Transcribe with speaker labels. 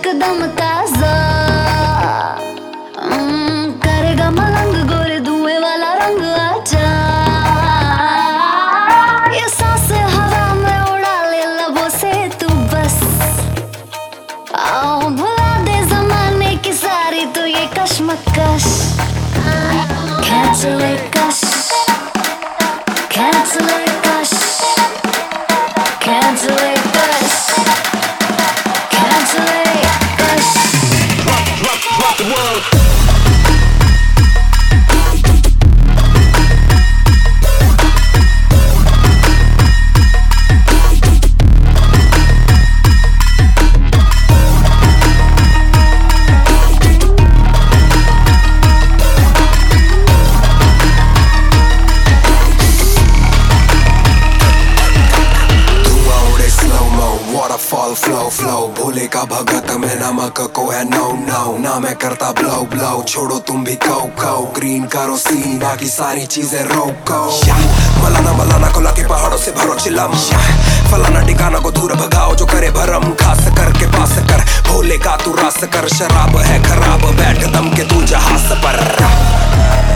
Speaker 1: एकदम ताजा। करेगा मलंग गोरे धुएं वाला रंग आजा। ये सांसें हवा में उड़ा ले लबों से तू बस। आओ भुला दे जमाने की सारी तो ये कश्मकश। Cancel it, gosh. Cancel it, gosh. Cancel it, gosh. Cancel it, gosh.
Speaker 2: Rock the world. Waterfall flow flow भोले का भगत में नमक को है no no ना मैं करता blow blow छोड़ो तुम भी को ग्रीन करो सीन बाकी सारी चीजें रोको। मलाना को लाके पहाड़ों से भरो चिलम। फलाना ठिकाना को दूर भगाओ जो करे भरम। खास करके पास कर भोले का तू रास कर। शराब है खराब बैठ दम के तू जहाज पर।